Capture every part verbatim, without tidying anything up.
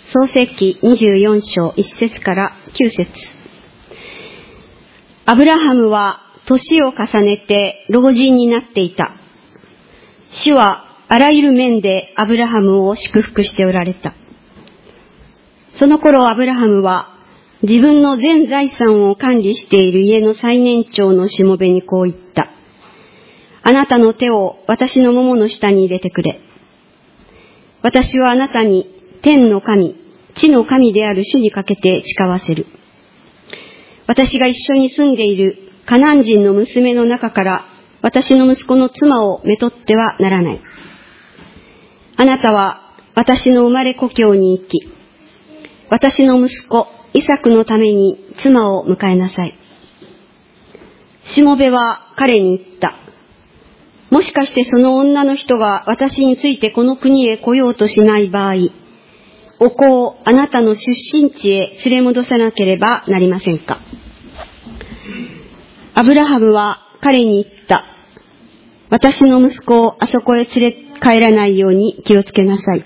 創世記にじゅうよん章いち節からきゅう節。アブラハムは年を重ねて老人になっていた。主はあらゆる面でアブラハムを祝福しておられた。その頃アブラハムは自分の全財産を管理している家の最年長のしもべにこう言った。あなたの手を私のももの下に入れてくれ。私はあなたに天の神、地の神である主にかけて誓わせる。私が一緒に住んでいるカナン人の娘の中から私の息子の妻をめとってはならない。あなたは私の生まれ故郷に行き、私の息子イサクのために妻を迎えなさい。しもべは彼に言った。もしかしてその女の人が私についてこの国へ来ようとしない場合、お子をあなたの出身地へ連れ戻さなければなりませんか。アブラハムは彼に言った。私の息子をあそこへ連れ帰らないように気をつけなさい。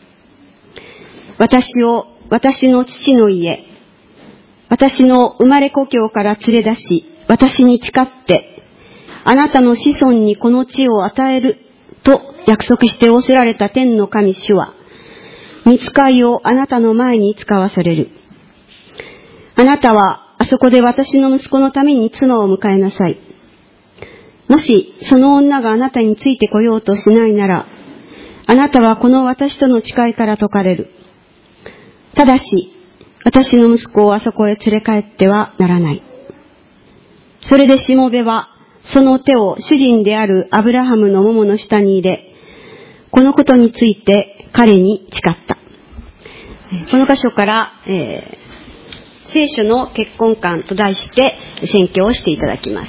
私を私の父の家、私の生まれ故郷から連れ出し、私に誓って、あなたの子孫にこの地を与えると約束して仰せられた天の神主は、御使いをあなたの前に使わされる。あなたはあそこで私の息子のために妻を迎えなさい。もしその女があなたについてこようとしないなら、あなたはこの私との誓いから解かれる。ただし、私の息子をあそこへ連れ帰ってはならない。それでしもべは、その手を主人であるアブラハムのももの下に入れ、このことについて彼に誓った。この箇所から、えー、聖書の結婚観と題して宣教をしていただきます。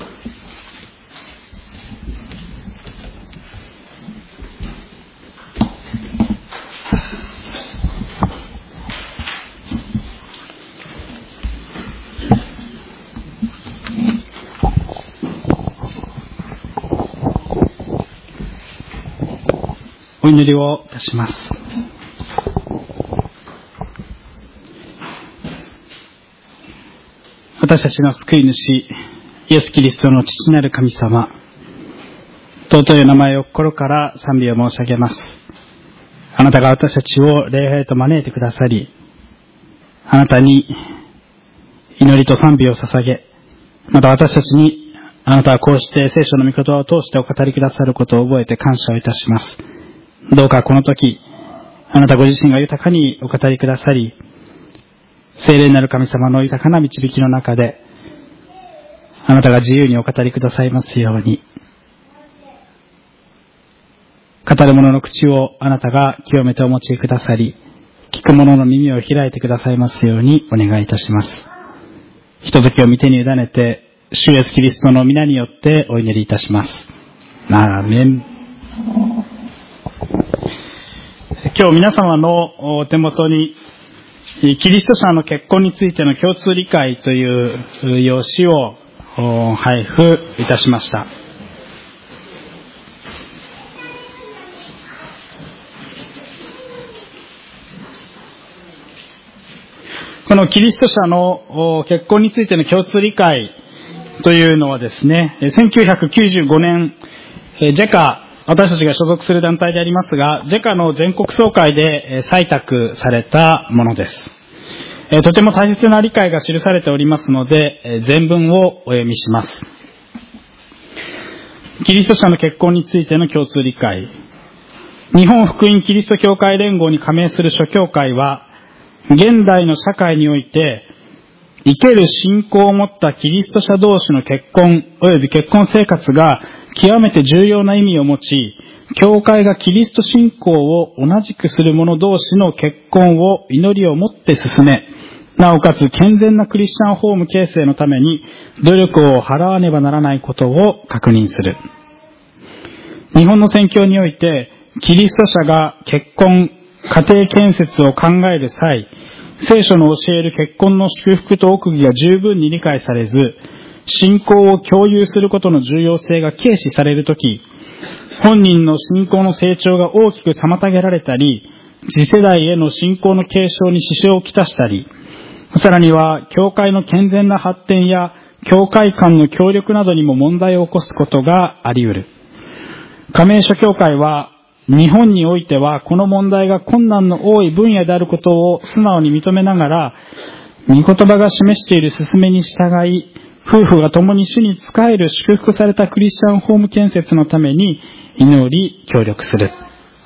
お祈りをいたします。私たちの救い主、イエス・キリストの父なる神様、尊い名前を心から賛美を申し上げます。あなたが私たちを礼拝と招いてくださり、あなたに祈りと賛美を捧げ、また私たちにあなたはこうして聖書の御言葉を通してお語りくださることを覚えて感謝をいたします。どうかこの時、あなたご自身が豊かにお語りくださり、聖霊なる神様の豊かな導きの中で、あなたが自由にお語りくださいますように、語る者の口をあなたが清めてお持ちくださり、聞く者の耳を開いてくださいますようにお願いいたします。ひとときを御手に委ねて、主イエスキリストの皆によってお祈りいたします。アーメン。今日皆様のお手元にキリスト者の結婚についての共通理解という用紙を配布いたしました。このキリスト者の結婚についての共通理解というのはですね、せんきゅうひゃくきゅうじゅうごねんジェカ、私たちが所属する団体でありますが、ジェカの全国総会で採択されたものです。とても大切な理解が記されておりますので、全文をお読みします。キリスト者の結婚についての共通理解。日本福音キリスト教会連合に加盟する諸教会は、現代の社会において、生ける信仰を持ったキリスト者同士の結婚及び結婚生活が極めて重要な意味を持ち、教会がキリスト信仰を同じくする者同士の結婚を祈りをもって進め、なおかつ健全なクリスチャンホーム形成のために努力を払わねばならないことを確認する。日本の宣教において、キリスト者が結婚、家庭建設を考える際、聖書の教える結婚の祝福と奥義が十分に理解されず、信仰を共有することの重要性が軽視されるとき、本人の信仰の成長が大きく妨げられたり、 次世代への信仰の継承に支障をきたしたり、さらには教会の健全な発展や教会間の協力などにも問題を起こすことがあり得る。加盟諸教会は日本においてはこの問題が困難の多い分野であることを素直に認めながら、御言葉が示している勧めに従い、夫婦が共に主に仕える祝福されたクリスチャンホーム建設のために祈り協力する。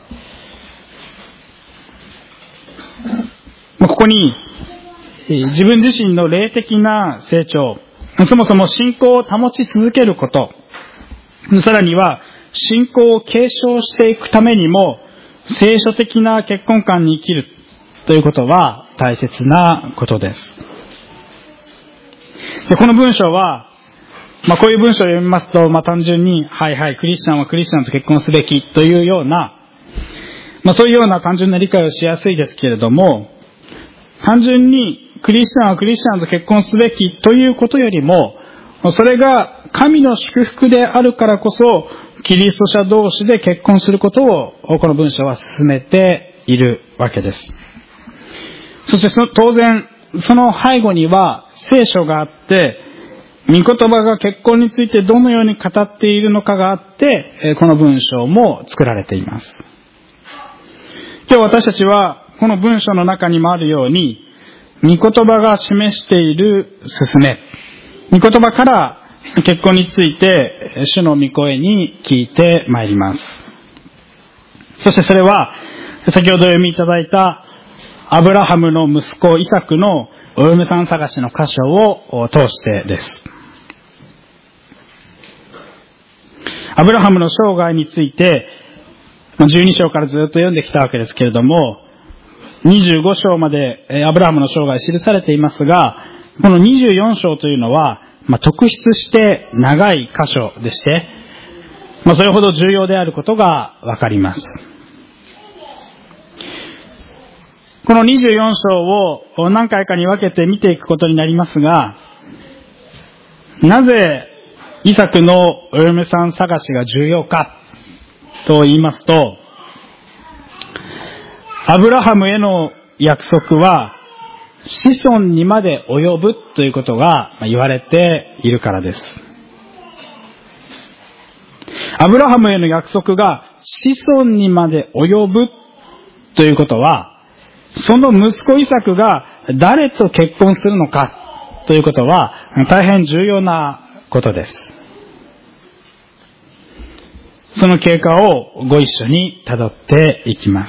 ここに自分自身の霊的な成長、そもそも信仰を保ち続けること、さらには信仰を継承していくためにも聖書的な結婚観に生きるということは大切なことです。で、この文章は、まあ、こういう文章を読みますと、まあ、単純に、はいはい、クリスチャンはクリスチャンと結婚すべきというような、まあ、そういうような単純な理解をしやすいですけれども、単純にクリスチャンはクリスチャンと結婚すべきということよりも、それが神の祝福であるからこそ、キリスト者同士で結婚することを、この文章は進めているわけです。そしてその当然、その背後には聖書があって、御言葉が結婚についてどのように語っているのかがあって、この文章も作られています。今日私たちは、この文章の中にもあるように、御言葉が示している勧め、御言葉から結婚について主の御声に聞いてまいります。そしてそれは、先ほど読みいただいたアブラハムの息子イサクのお嫁さん探しの箇所を通してです。アブラハムの生涯についてじゅうに章からずっと読んできたわけですけれども、にじゅうご章までアブラハムの生涯記されていますが、このにじゅうよん章というのは、まあ、特筆して長い箇所でして、まあ、それほど重要であることがわかります。このにじゅうよん章を何回かに分けて見ていくことになりますが、なぜイサクのお嫁さん探しが重要かと言いますと、アブラハムへの約束は子孫にまで及ぶということが言われているからです。アブラハムへの約束が子孫にまで及ぶということは、その息子イサクが誰と結婚するのかということは大変重要なことです。その経過をご一緒に辿っていきます。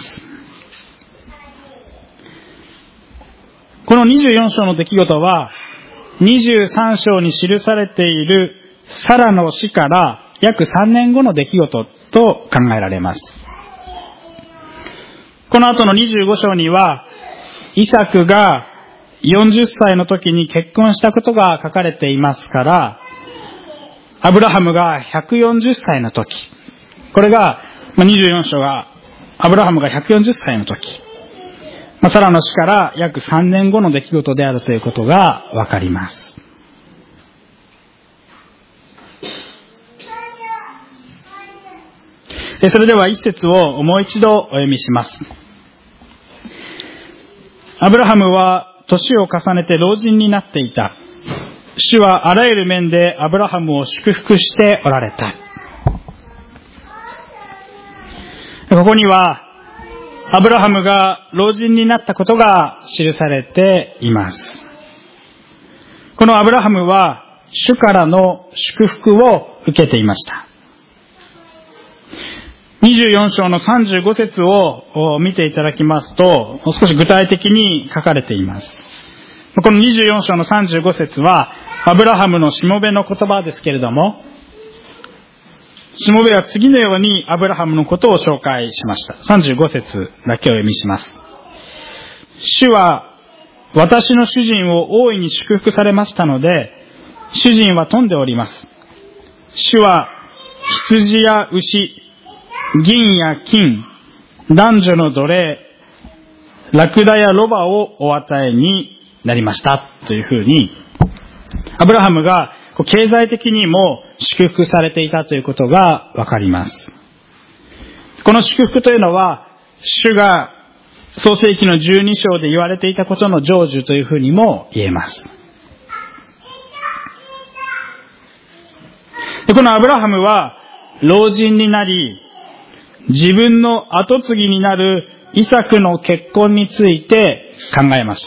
このにじゅうよん章の出来事はにじゅうさん章に記されているサラの死から約さんねんごの出来事と考えられます。この後のにじゅうご章にはイサクがよんじゅっさいの時に結婚したことが書かれていますから、アブラハムがひゃくよんじゅっさいの時、これがにじゅうよん章がアブラハムがひゃくよんじゅっさいの時、サラの死から約さんねんごの出来事であるということがわかります。それでは一節をもう一度お読みします。アブラハムは年を重ねて老人になっていた。主はあらゆる面でアブラハムを祝福しておられた。ここにはアブラハムが老人になったことが記されています。このアブラハムは主からの祝福を受けていました。にじゅうよん章のさんじゅうご節を見ていただきますと、少し具体的に書かれています。このにじゅうよん章のさんじゅうご節は、アブラハムのしもべの言葉ですけれども、しもべは次のようにアブラハムのことを紹介しました。さんじゅうご節だけを読みします。主は私の主人を大いに祝福されましたので、主人は富んでおります。主は羊や牛、銀や金、男女の奴隷、ラクダやロバをお与えになりましたというふうに、アブラハムが経済的にも祝福されていたということがわかります。この祝福というのは、主が創世記のじゅうに章で言われていたことの成就というふうにも言えます。で、このアブラハムは老人になり、自分の後継ぎになるイサクの結婚について考えました。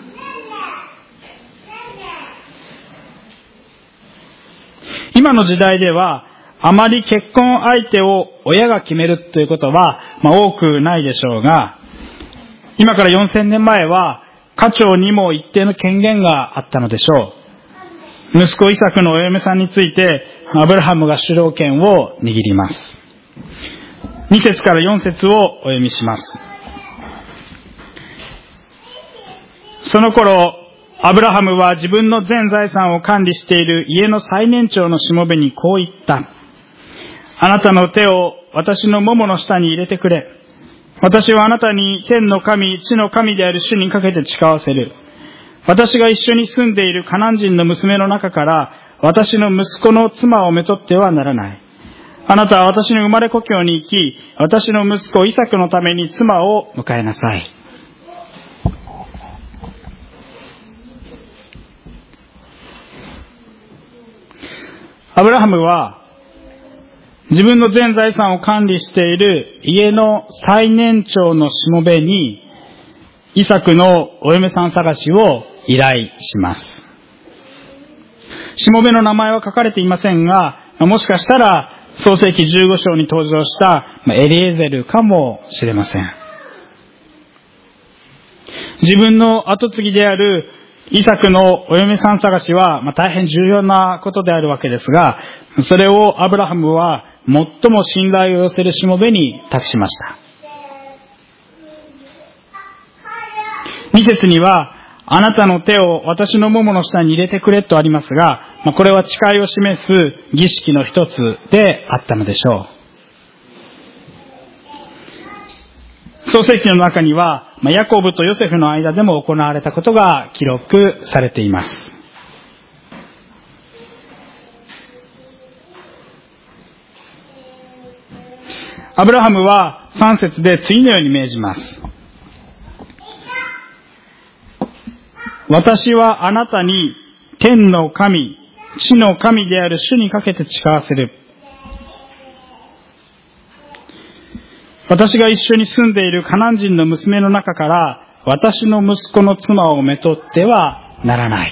今の時代ではあまり結婚相手を親が決めるということは、まあ、多くないでしょうが、今からよんせんねんまえは家長にも一定の権限があったのでしょう。息子イサクのお嫁さんについてアブラハムが主導権を握ります。に節からよん節をお読みします。その頃、アブラハムは自分の全財産を管理している家の最年長のしもべにこう言った。あなたの手を私のももの下に入れてくれ。私はあなたに天の神、地の神である主にかけて誓わせる。私が一緒に住んでいるカナン人の娘の中から私の息子の妻をめとってはならない。あなたは私の生まれ故郷に行き、私の息子イサクのために妻を迎えなさい。アブラハムは自分の全財産を管理している家の最年長のしもべにイサクのお嫁さん探しを依頼します。しもべの名前は書かれていませんが、もしかしたら創世記じゅうご章に登場したエリエゼルかもしれません。自分の後継ぎであるイサクのお嫁さん探しは、まあ、大変重要なことであるわけですが、それをアブラハムは最も信頼を寄せるしもべに託しました。に節には、あなたの手を私のももの下に入れてくれとありますが、まあ、これは誓いを示す儀式の一つであったのでしょう。創世記の中には、まあ、ヤコブとヨセフの間でも行われたことが記録されています。アブラハムはさん節で次のように命じます。私はあなたに天の神、地の神である主にかけて誓わせる。私が一緒に住んでいるカナン人の娘の中から私の息子の妻をめとってはならない。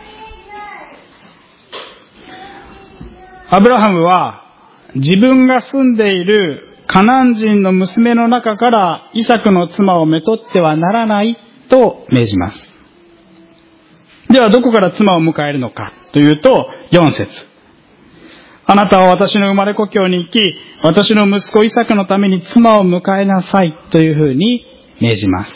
アブラハムは自分が住んでいるカナン人の娘の中からイサクの妻をめとってはならないと命じます。ではどこから妻を迎えるのかというとよん節。あなたは私の生まれ故郷に行き、私の息子イサクのために妻を迎えなさいというふうに命じます。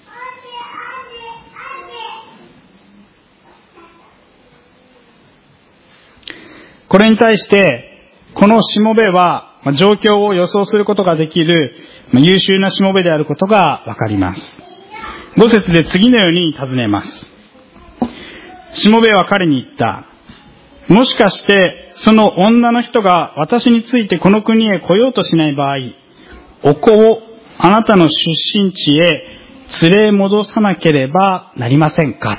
これに対してこのしもべは状況を予想することができる優秀なしもべであることがわかります。ご節で次のように尋ねます。しもべは彼に言った。もしかしてその女の人が私についてこの国へ来ようとしない場合、お子をあなたの出身地へ連れ戻さなければなりませんか。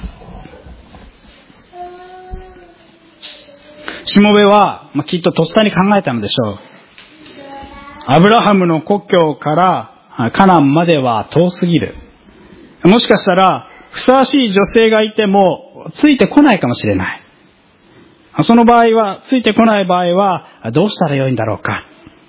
しもべは、まあ、きっととっさに考えたのでしょう。アブラハムの故郷からカナンまでは遠すぎる。もしかしたらふさわしい女性がいてもついてこないかもしれない。その場合は、ついてこない場合はどうしたらよいんだろうか。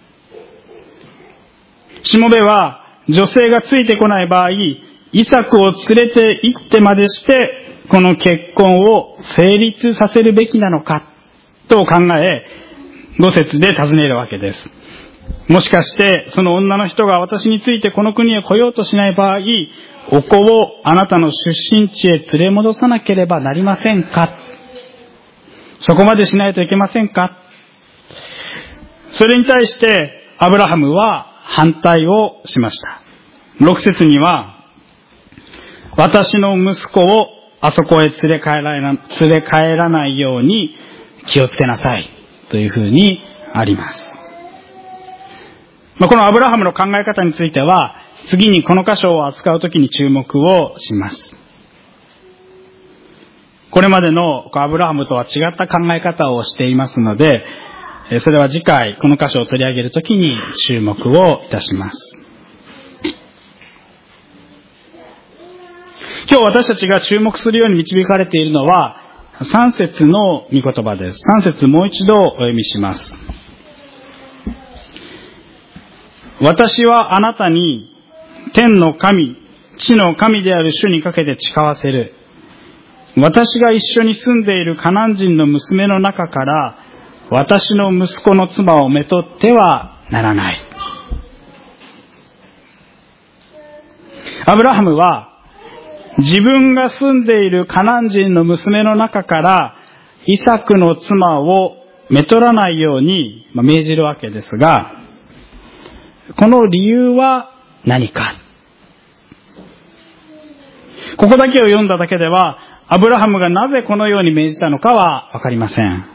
しもべは女性がついてこない場合、イサクを連れて行ってまでしてこの結婚を成立させるべきなのかと考え、ご節で尋ねるわけです。もしかしてその女の人が私についてこの国へ来ようとしない場合、お子をあなたの出身地へ連れ戻さなければなりませんか。そこまでしないといけませんか。それに対してアブラハムは反対をしました。ろく節には、私の息子をあそこへ連れ帰らな、連れ帰らないように気をつけなさいというふうにあります。まあ、このアブラハムの考え方については次にこの箇所を扱うときに注目をします。これまでのアブラハムとは違った考え方をしていますので、それは次回この箇所を取り上げるときに注目をいたします。今日私たちが注目するように導かれているのはさん節の御言葉です。さん節もう一度お読みします。私はあなたに天の神、地の神である主にかけて誓わせる。私が一緒に住んでいるカナン人の娘の中から私の息子の妻をめとってはならない。アブラハムは自分が住んでいるカナン人の娘の中からイサクの妻をめとらないように命じるわけですが、この理由は何か。ここだけを読んだだけではアブラハムがなぜこのように命じたのかはわかりません。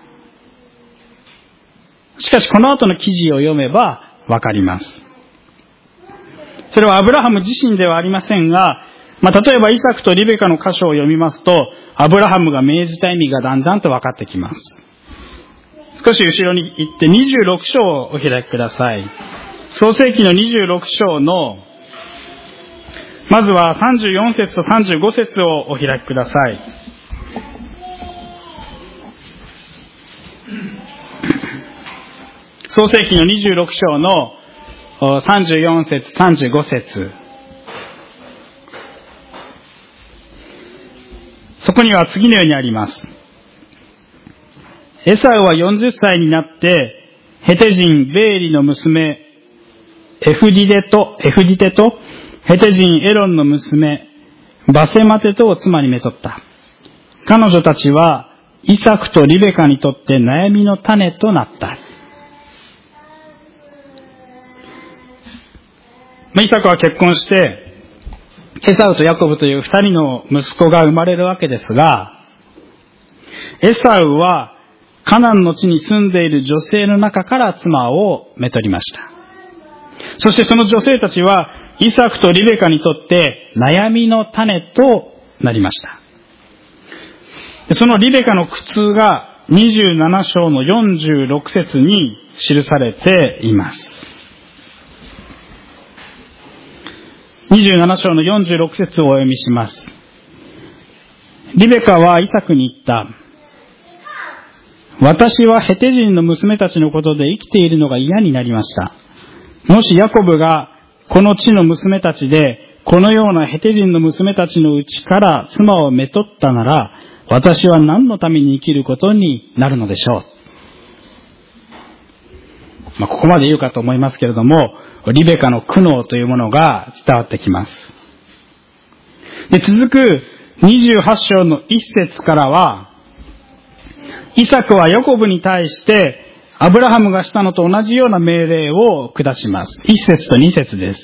しかしこの後の記事を読めばわかります。それはアブラハム自身ではありませんが、まあ、例えばイサクとリベカの箇所を読みますと、アブラハムが命じた意味がだんだんと分かってきます。少し後ろに行ってにじゅうろく章をお開きください。創世記のにじゅうろく章の、まずはさんじゅうよん節とさんじゅうご節をお開きください。創世記のにじゅうろく章のさんじゅうよん節、さんじゅうご節。そこには次のようにあります。エサウはよんじゅっさいになって、ヘテ人ベーリの娘、エフディデと、エフディテと、ヘテ人エロンの娘、バセマテとを妻にめとった。彼女たちは、イサクとリベカにとって悩みの種となった。イサクは結婚して、エサウとヤコブという二人の息子が生まれるわけですが、エサウはカナンの地に住んでいる女性の中から妻をめとりました。そしてその女性たちはイサクとリベカにとって悩みの種となりました。そのリベカの苦痛がにじゅうなな章のよんじゅうろく節に記されています。にじゅうなな章のよんじゅうろく節をお読みします。リベカはイサクに言った。私はヘテ人の娘たちのことで生きているのが嫌になりました。もしヤコブがこの地の娘たちでこのようなヘテ人の娘たちのうちから妻をめとったなら、私は何のために生きることになるのでしょう。まあ、ここまで言うかと思いますけれども、リベカの苦悩というものが伝わってきます。で、続くにじゅうはち章のいち節からは、イサクはヤコブに対してアブラハムがしたのと同じような命令を下します。いち節とに節です。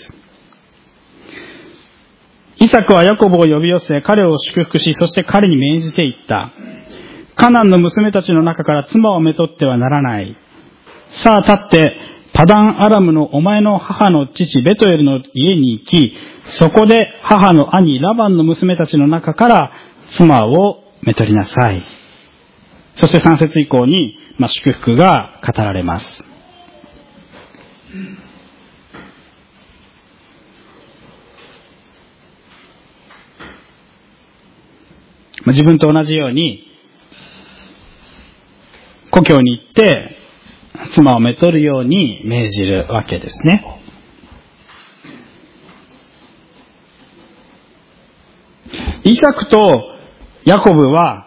イサクはヤコブを呼び寄せ、彼を祝福し、そして彼に命じていった。カナンの娘たちの中から妻をめとってはならない。さあ立って、パダンアラムのお前の母の父ベトエルの家に行き、そこで母の兄ラバンの娘たちの中から妻をめとりなさい。そしてさん節以降に、まあ、祝福が語られます。まあ、自分と同じように故郷に行って妻をめとるように命じるわけですね。イサクとヤコブは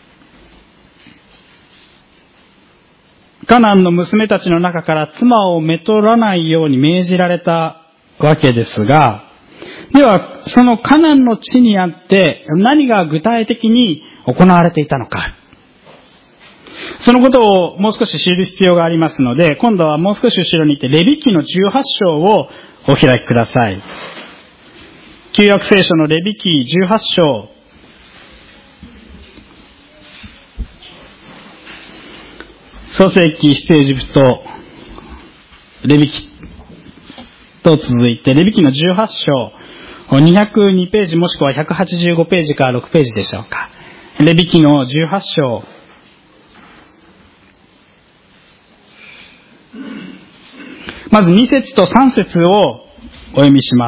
カナンの娘たちの中から妻をめとらないように命じられたわけですが、ではそのカナンの地にあって何が具体的に行われていたのか、そのことをもう少し知る必要がありますので、今度はもう少し後ろに行ってレビ記のじゅうはち章をお開きください。旧約聖書のレビ記じゅうはち章、創世記、出エジプト、レビ記、 と続いて、レビ記のじゅうはち章、にひゃくにページもしくはひゃくはちじゅうごページからろくページでしょうか。レビ記のじゅうはち章、まずに節とさん節をお読みします。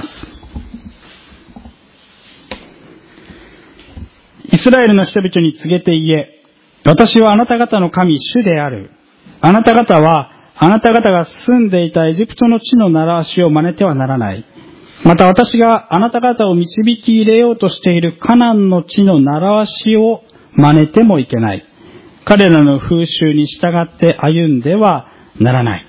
イスラエルの人々に告げて言え、私はあなた方の神、主である。あなた方は、あなた方が住んでいたエジプトの地の習わしを真似てはならない。また私があなた方を導き入れようとしているカナンの地の習わしを真似てもいけない。彼らの風習に従って歩んではならない。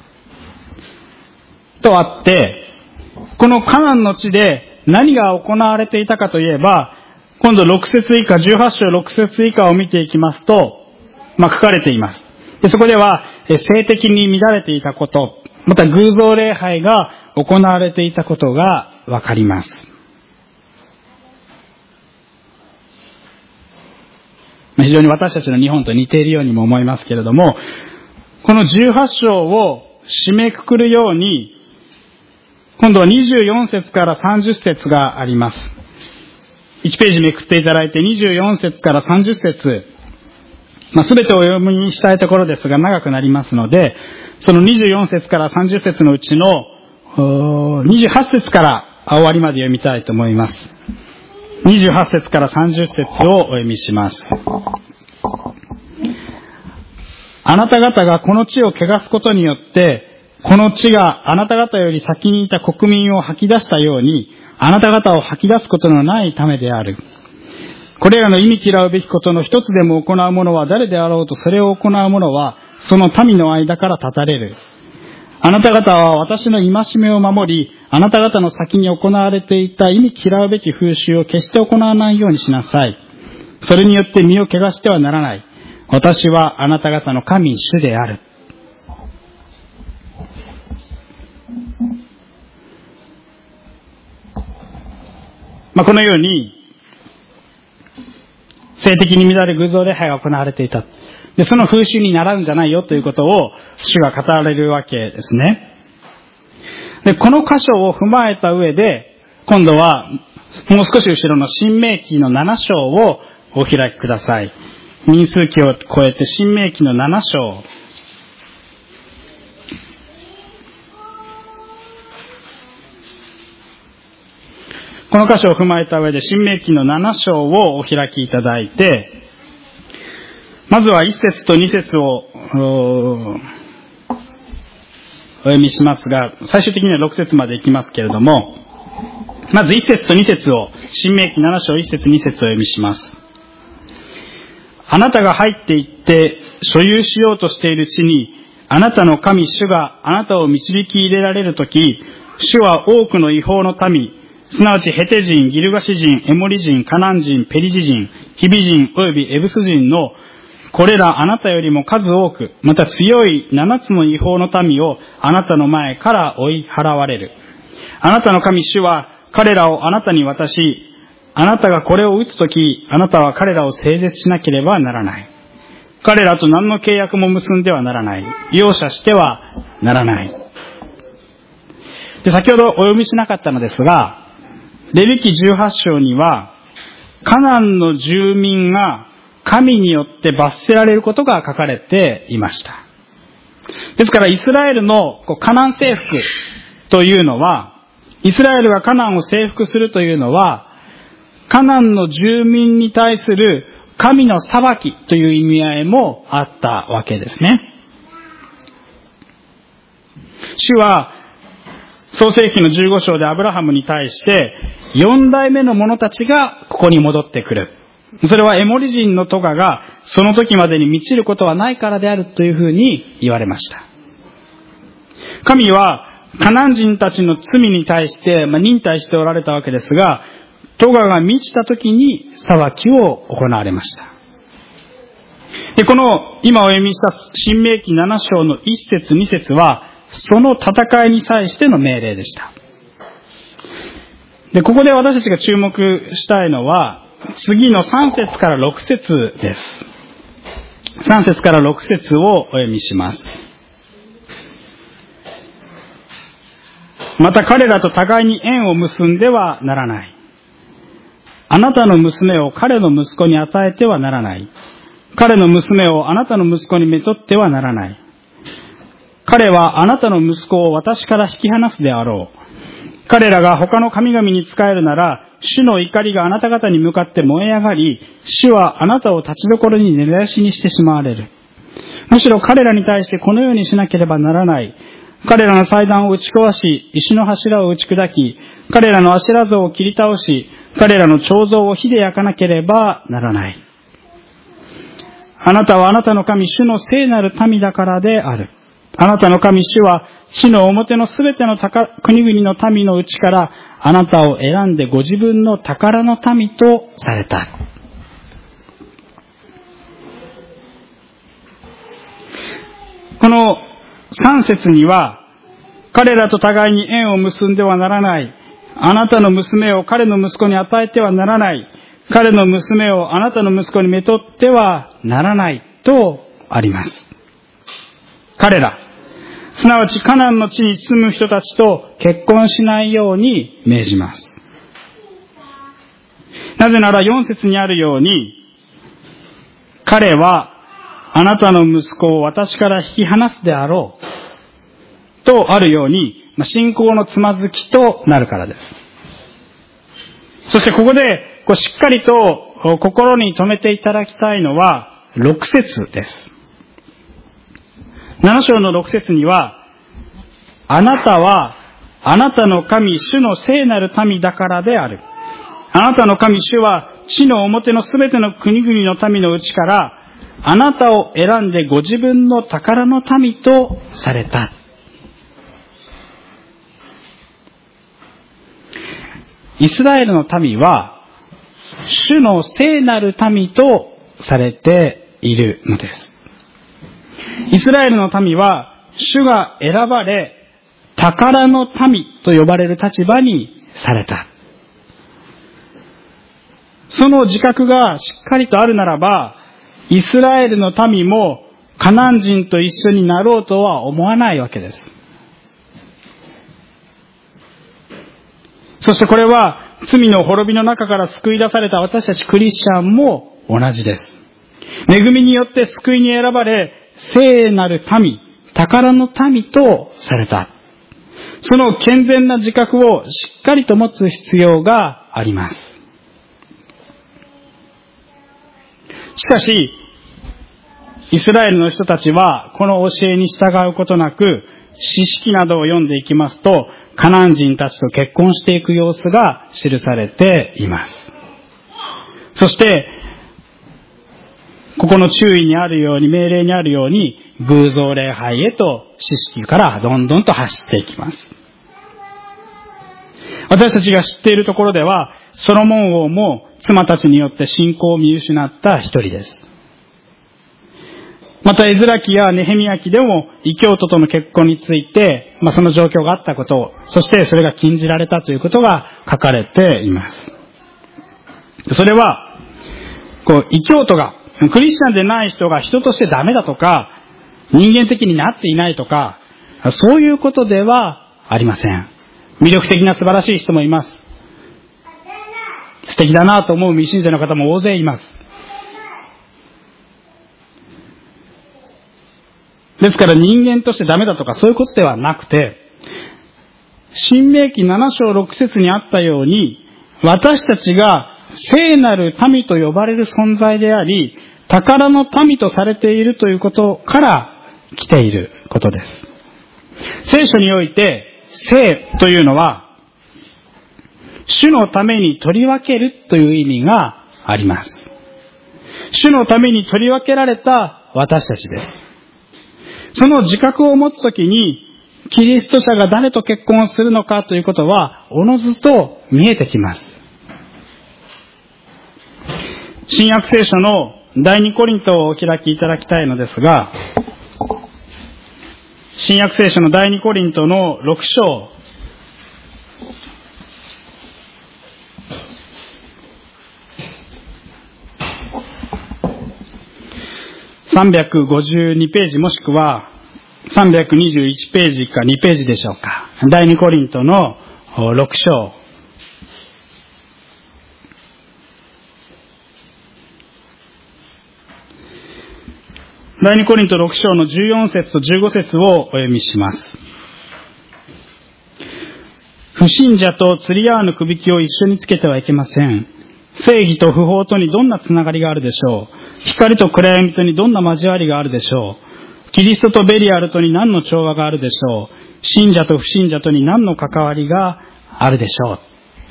とあって、このカナンの地で何が行われていたかといえば、今度ろく節以下、じゅうはち章ろく節以下を見ていきますと、まあ、書かれています。でそこでは、性的に乱れていたこと、また偶像礼拝が行われていたことがわかります。非常に私たちの日本と似ているようにも思いますけれども、このじゅうはち章を締めくくるように、今度はにじゅうよん節からさんじゅう節があります。いちページめくっていただいてにじゅうよん節からさんじゅう節、まあ、全てお読みしたいところですが長くなりますので、そのにじゅうよん節からさんじゅう節のうちのにじゅうはち節から終わりまで読みたいと思います。にじゅうはち節からさんじゅう節をお読みします。あなた方がこの地を汚すことによって、この地があなた方より先にいた国民を吐き出したように、あなた方を吐き出すことのないためである。これらの忌み嫌うべきことの一つでも行う者は誰であろうと、それを行う者はその民の間から断たれる。あなた方は私の戒めを守り、あなた方の先に行われていた忌み嫌うべき風習を決して行わないようにしなさい。それによって身を汚してはならない。私はあなた方の神、主である。まあ、このように、性的に乱れ偶像礼拝が行われていた。で、その風習に習うんじゃないよということを主が語られるわけですね。で、この箇所を踏まえた上で、今度はもう少し後ろの新明記のなな章をお開きください。民数記を超えて新明記のなな章。この箇所を踏まえた上で新明記のなな章をお開きいただいて、まずはいち節とに節をお読みしますが、最終的にはろく節まで行きますけれども、まずいち節とに節を、新明記なな章いち節に節をお読みします。あなたが入っていって所有しようとしている地に、あなたの神主があなたを導き入れられるとき、主は多くの異邦の民、すなわちヘテ人、ギルガシ人、エモリ人、カナン人、ペリジ人、ヒビ人およびエブス人のこれらあなたよりも数多く、また強い七つの異邦の民をあなたの前から追い払われる。あなたの神主は彼らをあなたに渡し、あなたがこれを打つとき、あなたは彼らを整絶しなければならない。彼らと何の契約も結んではならない。容赦してはならない。で、先ほどお読みしなかったのですが、レビ記じゅうはち章には、カナンの住民が神によって罰せられることが書かれていました。ですからイスラエルのカナン征服というのは、イスラエルがカナンを征服するというのは、カナンの住民に対する神の裁きという意味合いもあったわけですね。主は創世記のじゅうご章でアブラハムに対してよん代目の者たちがここに戻ってくる。それはエモリ人のトガがその時までに満ちることはないからであるというふうに言われました。神はカナン人たちの罪に対して、まあ、忍耐しておられたわけですが、トガが満ちた時に裁きを行われました。で、この今お読みした新明記なな章のいち節に節はその戦いに際しての命令でした。で、ここで私たちが注目したいのは次のさん節からろく節です。さん節からろく節をお読みします。 また彼らと互いに縁を結んではならない。あなたの娘を彼の息子に与えてはならない。彼の娘をあなたの息子にめとってはならない。彼はあなたの息子を私から引き離すであろう。彼らが他の神々に仕えるなら、主の怒りがあなた方に向かって燃え上がり、主はあなたを立ちどころに根絶やしにしてしまわれる。むしろ彼らに対してこのようにしなければならない。彼らの祭壇を打ち壊し、石の柱を打ち砕き、彼らのアシェラ像を切り倒し、彼らの彫像を火で焼かなければならない。あなたはあなたの神主の聖なる民だからである。あなたの神主は地の表のすべての国々の民のうちからあなたを選んでご自分の宝の民とされた。この三節には、彼らと互いに縁を結んではならない。あなたの娘を彼の息子に与えてはならない。彼の娘をあなたの息子にめとってはならないとあります。彼ら、すなわちカナンの地に住む人たちと結婚しないように命じます。なぜならよん節にあるように、彼はあなたの息子を私から引き離すであろうとあるように、信仰のつまずきとなるからです。そしてここでこうしっかりと心に留めていただきたいのはろく節です。なな章のろく節には、あなたはあなたの神主の聖なる民だからである。あなたの神主は地の表のすべての国々の民のうちからあなたを選んでご自分の宝の民とされた。イスラエルの民は主の聖なる民とされているのです。イスラエルの民は主が選ばれ宝の民と呼ばれる立場にされた。その自覚がしっかりとあるならば、イスラエルの民もカナン人と一緒になろうとは思わないわけです。そしてこれは罪の滅びの中から救い出された私たちクリスチャンも同じです。恵みによって救いに選ばれ、聖なる民、宝の民とされた。その健全な自覚をしっかりと持つ必要があります。しかし、イスラエルの人たちはこの教えに従うことなく、詩式などを読んでいきますと、カナン人たちと結婚していく様子が記されています。そして、ここの注意にあるように、命令にあるように、偶像礼拝へと詩式からどんどんと走っていきます。私たちが知っているところでは、ソロモン王も妻たちによって信仰を見失った一人です。またエズラ記やネヘミヤ記でも異教徒との結婚について、まあ、その状況があったことを、そしてそれが禁じられたということが書かれています。それは、こう異教徒が、クリスチャンでない人が人としてダメだとか、人間的になっていないとか、そういうことではありません。魅力的な素晴らしい人もいます。素敵だなと思う未信者の方も大勢います。ですから人間としてダメだとかそういうことではなくて、申命記なな章ろく節にあったように、私たちが聖なる民と呼ばれる存在であり、宝の民とされているということから来ていることです。聖書において、聖というのは、主のために取り分けるという意味があります。主のために取り分けられた私たちです。その自覚を持つときに、キリスト者が誰と結婚するのかということは、おのずと見えてきます。新約聖書の第二コリントをお開きいただきたいのですが、新約聖書の第二コリントのろく章、さんびゃくごじゅうにページもしくはさんびゃくにじゅういちページかにページでしょうか。 第二コリントのろく章。第二コリントろく章のじゅうよん節とじゅうご節をお読みします。不信者と釣り合わぬくびきを一緒につけてはいけません。正義と不法とにどんなつながりがあるでしょう。光と暗闇とにどんな交わりがあるでしょう。キリストとベリアルとに何の調和があるでしょう。信者と不信者とに何の関わりがあるでしょう。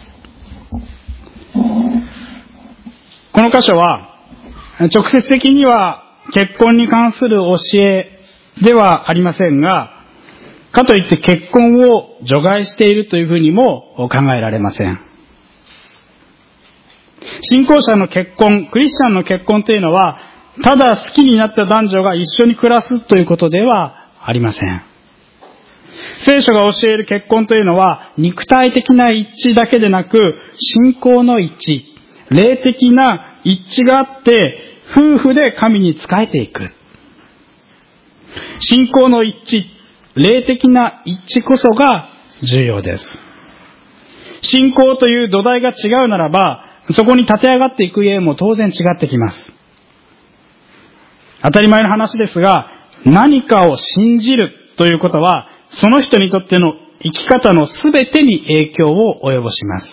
この箇所は直接的には結婚に関する教えではありませんが、かといって結婚を除外しているというふうにも考えられません。信仰者の結婚、クリスチャンの結婚というのは、ただ好きになった男女が一緒に暮らすということではありません。聖書が教える結婚というのは、肉体的な一致だけでなく、信仰の一致、霊的な一致があって、夫婦で神に仕えていく。信仰の一致、霊的な一致こそが重要です。信仰という土台が違うならば、そこに立て上がっていく家も当然違ってきます。当たり前の話ですが、何かを信じるということは、その人にとっての生き方のすべてに影響を及ぼします。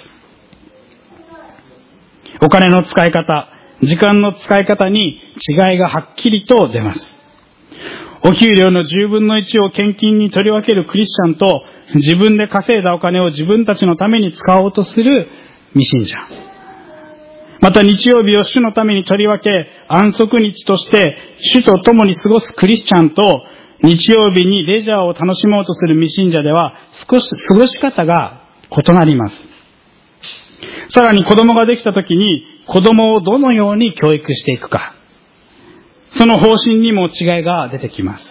お金の使い方、時間の使い方に違いがはっきりと出ます。お給料のじゅうぶんのいちを献金に取り分けるクリスチャンと、自分で稼いだお金を自分たちのために使おうとする未信者。また日曜日を主のために取り分け、安息日として主と共に過ごすクリスチャンと、日曜日にレジャーを楽しもうとする未信者では、少し過ごし方が異なります。さらに子供ができたときに、子供をどのように教育していくか。その方針にも違いが出てきます。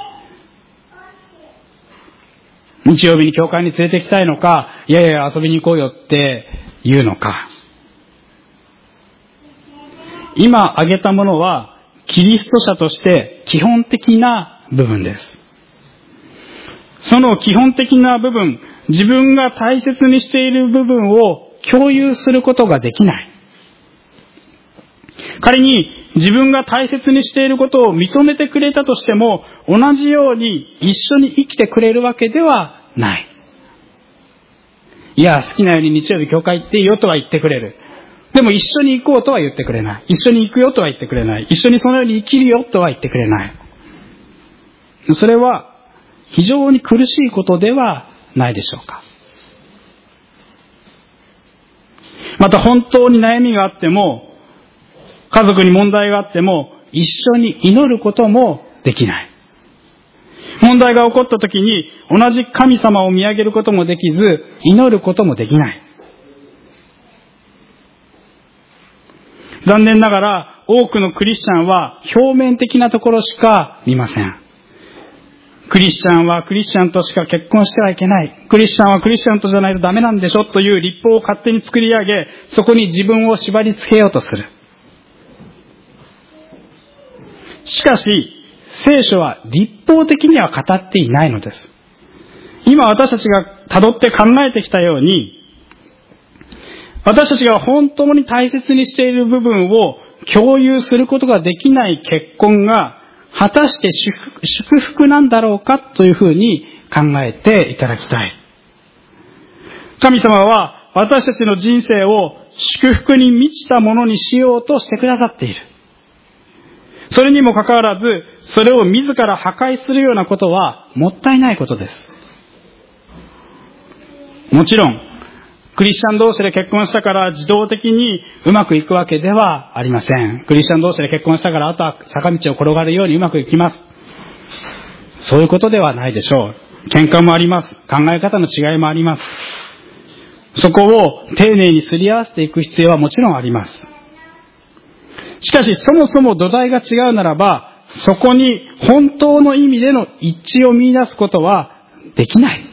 日曜日に教会に連れて行きたいのか、いやいや遊びに行こうよって言うのか。今挙げたものは、キリスト者として基本的な部分です。その基本的な部分、自分が大切にしている部分を共有することができない。仮に自分が大切にしていることを認めてくれたとしても、同じように一緒に生きてくれるわけではない。いや、好きなように日曜日教会行っていいよとは言ってくれる。でも一緒に行こうとは言ってくれない。一緒に行くよとは言ってくれない。一緒にそのように生きるよとは言ってくれない。それは非常に苦しいことではないでしょうか。また本当に悩みがあっても、家族に問題があっても、一緒に祈ることもできない。問題が起こった時に、同じ神様を見上げることもできず、祈ることもできない。残念ながら、多くのクリスチャンは表面的なところしか見ません。クリスチャンはクリスチャンとしか結婚してはいけない。クリスチャンはクリスチャンとじゃないとダメなんでしょという立法を勝手に作り上げ、そこに自分を縛り付けようとする。しかし、聖書は立法的には語っていないのです。今私たちが辿って考えてきたように、私たちが本当に大切にしている部分を共有することができない結婚が果たして祝福なんだろうかというふうに考えていただきたい。神様は私たちの人生を祝福に満ちたものにしようとしてくださっている。それにもかかわらず、それを自ら破壊するようなことはもったいないことです。もちろん、クリスチャン同士で結婚したから自動的にうまくいくわけではありません。クリスチャン同士で結婚したからあとは坂道を転がるようにうまくいきます。そういうことではないでしょう。喧嘩もあります。考え方の違いもあります。そこを丁寧にすり合わせていく必要はもちろんあります。しかしそもそも土台が違うならば、そこに本当の意味での一致を見出すことはできない。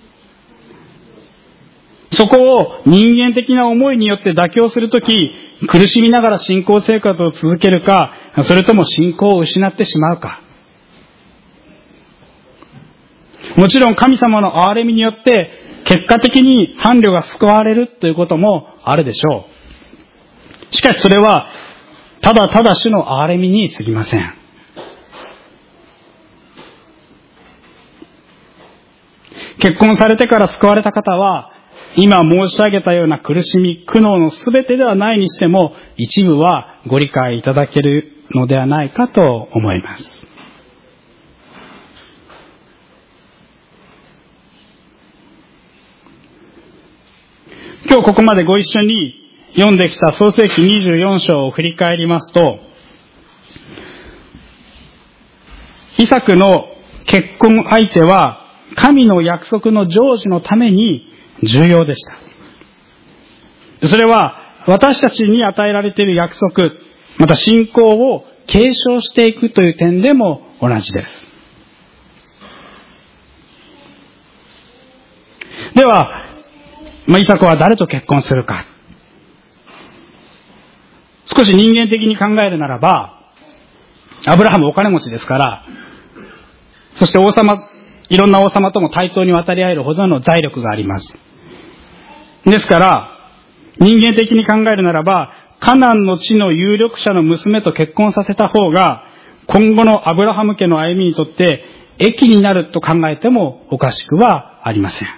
そこを人間的な思いによって妥協するとき、苦しみながら信仰生活を続けるか、それとも信仰を失ってしまうか。 もちろん神様の憐れみによって結果的に伴侶が救われるということもあるでしょう。しかしそれはただただ主の憐れみに過ぎません。結婚されてから救われた方は、今申し上げたような苦しみ、苦悩のすべてではないにしても、一部はご理解いただけるのではないかと思います。今日ここまでご一緒に読んできた創世記にじゅうよん章を振り返りますと、イサクの結婚相手は神の約束の成就のために重要でした。それは私たちに与えられている約束、また信仰を継承していくという点でも同じです。では、まあ、イサクは誰と結婚するか。少し人間的に考えるならば、アブラハムお金持ちですから、そして王様、いろんな王様とも対等に渡り合えるほどの財力があります。ですから、人間的に考えるならば、カナンの地の有力者の娘と結婚させた方が、今後のアブラハム家の歩みにとって益になると考えてもおかしくはありません。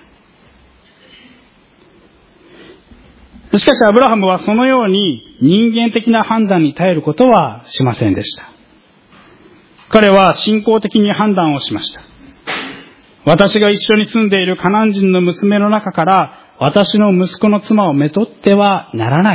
しかしアブラハムはそのように人間的な判断に頼ることはしませんでした。彼は信仰的に判断をしました。私が一緒に住んでいるカナン人の娘の中から私の息子の妻をめとってはならない。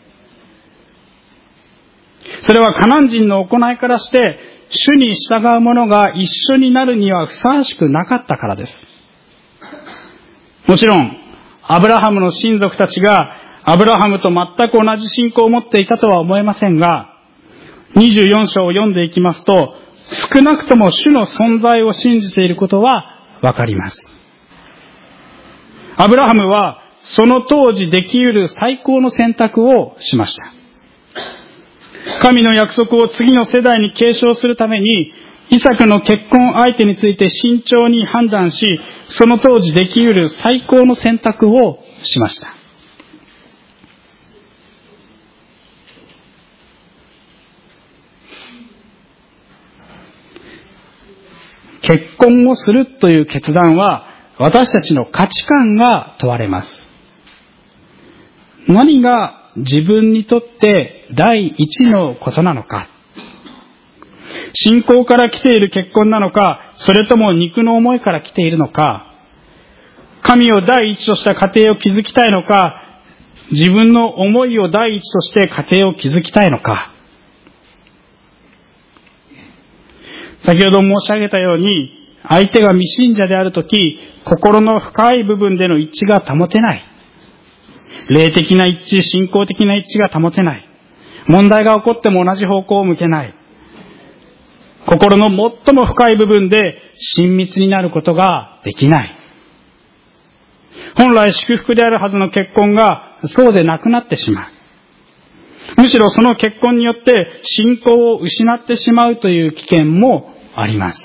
それはカナン人の行いからして主に従う者が一緒になるにはふさわしくなかったからです。もちろんアブラハムの親族たちがアブラハムと全く同じ信仰を持っていたとは思えませんが、にじゅうよん章を読んでいきますと、少なくとも主の存在を信じていることはわかります。アブラハムはその当時でき得る最高の選択をしました。神の約束を次の世代に継承するために、イサクの結婚相手について慎重に判断し、その当時でき得る最高の選択をしました。結婚をするという決断は私たちの価値観が問われます。何が自分にとって第一のことなのか。信仰から来ている結婚なのか、それとも肉の思いから来ているのか、神を第一とした家庭を築きたいのか、自分の思いを第一として家庭を築きたいのか。先ほど申し上げたように、相手が未信者であるとき、心の深い部分での一致が保てない。霊的な一致、信仰的な一致が保てない。問題が起こっても同じ方向を向けない。心の最も深い部分で親密になることができない。本来祝福であるはずの結婚がそうでなくなってしまう。むしろその結婚によって信仰を失ってしまうという危険もあります。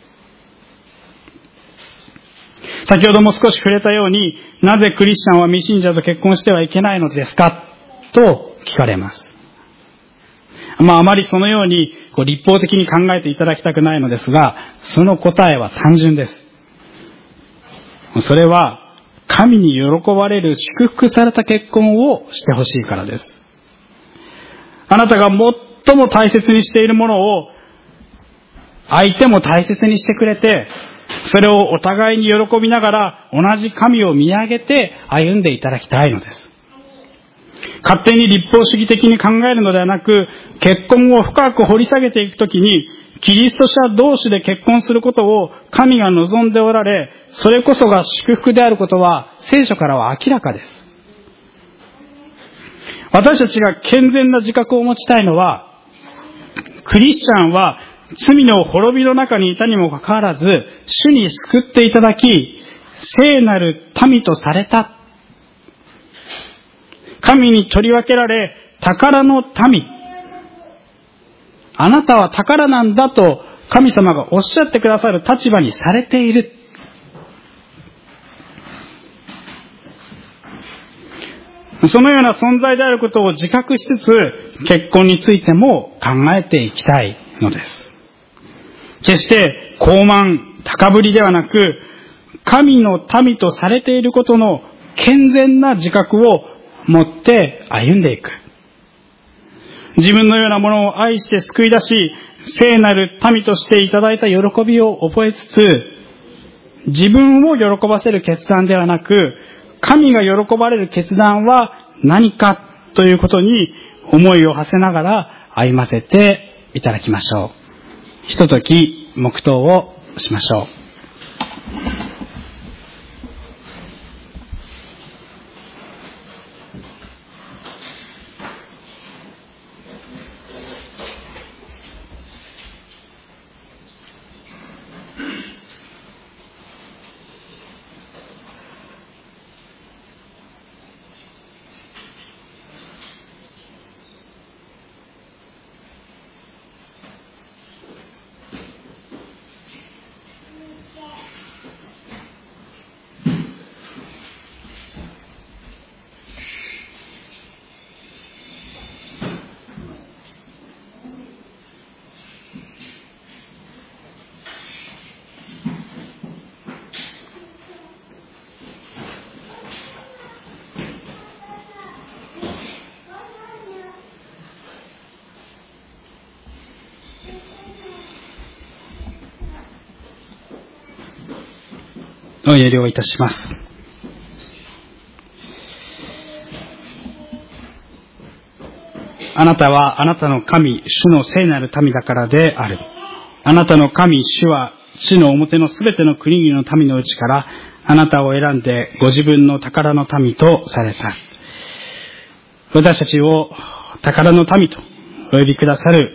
先ほども少し触れたように、なぜクリスチャンは未信者と結婚してはいけないのですかと聞かれます。まああまりそのようにこう立法的に考えていただきたくないのですが、その答えは単純です。それは神に喜ばれる祝福された結婚をしてほしいからです。あなたが最も大切にしているものを相手も大切にしてくれて、それをお互いに喜びながら同じ神を見上げて歩んでいただきたいのです。勝手に立法主義的に考えるのではなく、結婚を深く掘り下げていくときに、キリスト者同士で結婚することを神が望んでおられ、それこそが祝福であることは聖書からは明らかです。私たちが健全な自覚を持ちたいのは、クリスチャンは罪の滅びの中にいたにもかかわらず、主に救っていただき、聖なる民とされた。神に取り分けられ、宝の民。あなたは宝なんだと神様がおっしゃってくださる立場にされている。 そのような存在であることを自覚しつつ、結婚についても考えていきたいのです。決して高慢、高ぶりではなく、神の民とされていることの健全な自覚を持って歩んでいく。自分のようなものを愛して救い出し、聖なる民としていただいた喜びを覚えつつ、自分を喜ばせる決断ではなく、神が喜ばれる決断は何かということに思いを馳せながら歩ませていただきましょう。ひととき黙祷をしましょう。お祈りをいたします。あなたはあなたの神、主の聖なる民だからである。あなたの神、主は地の表のすべての国々の民のうちからあなたを選んでご自分の宝の民とされた。私たちを宝の民とお呼びくださる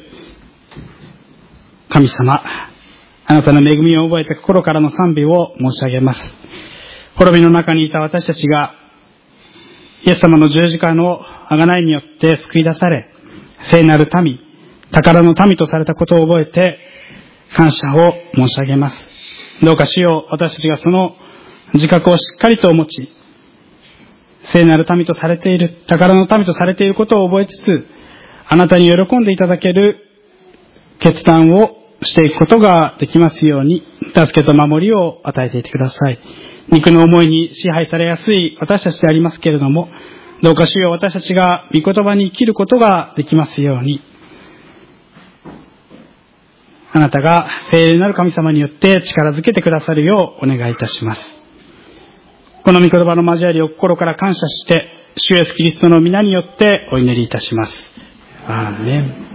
神様、あなたの恵みを覚えて心からの賛美を申し上げます。滅びの中にいた私たちが、イエス様の十字架の贖いによって救い出され、聖なる民、宝の民とされたことを覚えて、感謝を申し上げます。どうか主よ、私たちがその自覚をしっかりと持ち、聖なる民とされている、宝の民とされていることを覚えつつ、あなたに喜んでいただける決断をしていくことができますように、助けと守りを与えていてください。肉の思いに支配されやすい私たちでありますけれども、どうか主よ、私たちが御言葉に生きることができますように、あなたが聖霊なる神様によって力づけてくださるようお願いいたします。この御言葉の交わりを心から感謝して、主イエスキリストの皆によってお祈りいたします。アーメン。